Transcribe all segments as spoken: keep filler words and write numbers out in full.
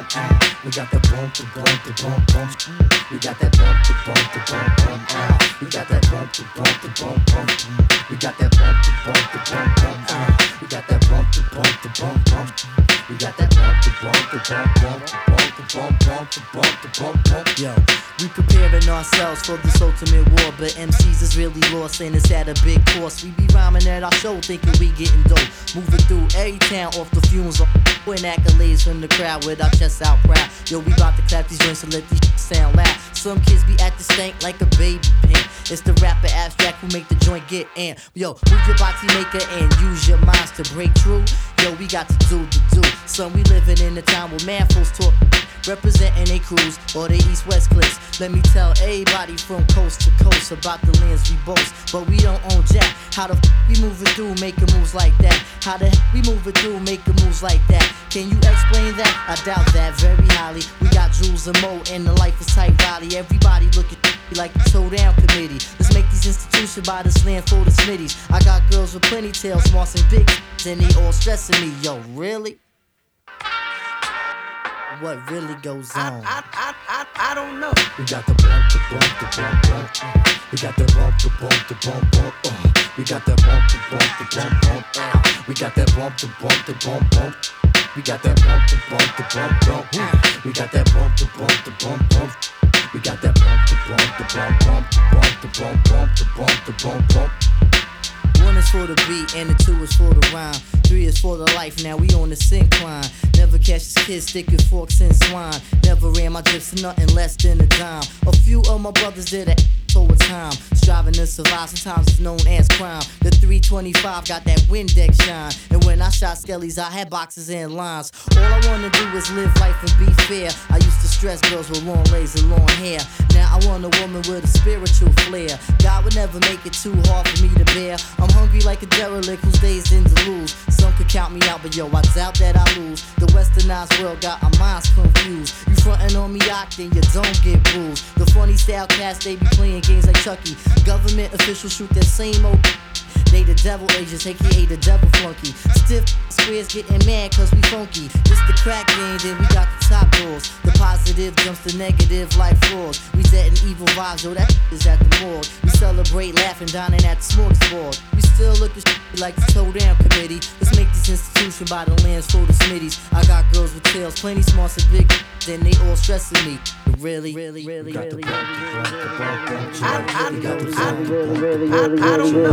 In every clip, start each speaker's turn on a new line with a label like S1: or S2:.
S1: ah. We got that bump, the bump, the bump, bump. Mm. We got that bump, the bump, the bump, bump. Ah. We got that bump, the bump, the bump, bump. Mm. We got that bump, the bump, the bump, bump. Ah. We got that bump, the bump, the bump, bump. We got that bump, the bump, the bump, bump, the bump, the bump, bump, the bump, the bump, bump.
S2: Yo, we preparing ourselves for this ultimate war, but M Cs is really lost and it's at a big cost. We be rhyming at our show thinking we getting dope, moving through every town off the fumes, win accolades from the crowd with our chests out proud. Yo, we bout to clap these joints and let these sound loud. Some kids be acting stank like a baby pimp. It's the rapper abstract who make the joint get in. Yo, move your body maker and use your minds to break through. Yo, we got to do the do. Son, we living in a time where man folks talk, representing they crews or they east-west cliques. Let me tell everybody from coast to coast about the lands we boast, but we don't own jack. How the f we moving through making moves like that? How the f we moving through making moves like that? Can you explain that? I doubt that very highly. We got Jules and Mo and the life is tight Riley. Everybody look at me like the showdown committee. Let's make these institutions by this land full of smitties. I got girls with plenty tails, smarts and big, and they all stressing me. Yo, really? What really goes on?
S1: I, I, I, I don't know. We got the bump, the bump, the bump, bump. Uh. We got the bump, the bump, the bump, bump. Uh. We got that bump, the bump, the bump, bump. Uh. We got that bump, the bump, the bump, bump. We got that bump, the bump, the bump, bump. Uh. We got that bump, the bump, the bump, bump. We got that bump, the bump, the bump, bump, the bump, the bump, bump, the bump, the bump, bump.
S2: One is for the beat and the two is for the rhyme. Three is for the life, now we on the syncline. Never catch this kid sticking forks in swine. Never ran my drips to nothing less than a dime. A few of my brothers did it over time. Striving to survive, sometimes it's known as crime. The three twenty-five got that Windex shine. And when I shot skellies, I had boxes and lines. All I wanna do is live life and be fair. I used to stress girls with long legs and long hair. Now I want a woman with a spiritual flair. God would never make it too hard for me to bear. I'm hungry like a derelict whose days in to lose. Some could count me out, but yo, I doubt that I lose. The westernized world got our minds confused. You frontin' on me out, then you don't get bruised. The funny style cats, they be playing games like Chucky. Government officials shoot that same old. They the devil agents, aka the devil flunky. Stiff squares getting mad cause we funky. This the crack game, then we got the top doors. The positive jumps the negative like frauds. We setting evil vibes, yo, that is at the morgue. We celebrate laughing, dining at the smorgasbord. We still looking like the toe-down committee. Let's make this institution by the lands full of smitties. I got girls with tails, plenty smarts and big, then they all stressing me. But really, really, really, really, really, really,
S1: I don't know. I don't know.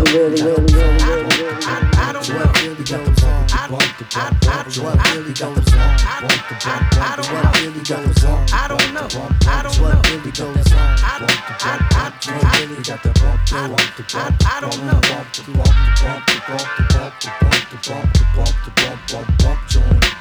S1: I don't know. We got the bump, the bump, the bump, bump. What really goes on? Bump, the bump, bump. I don't know. What really goes on? I don't know. I don't know. What really goes on? Bump, the bump, bump. What really got the bump, the bump, the bump. I don't know. Bump, the bump, the bump, the bump, the bump, the bump, the bump, the bump, the bump, bump, bump, joint.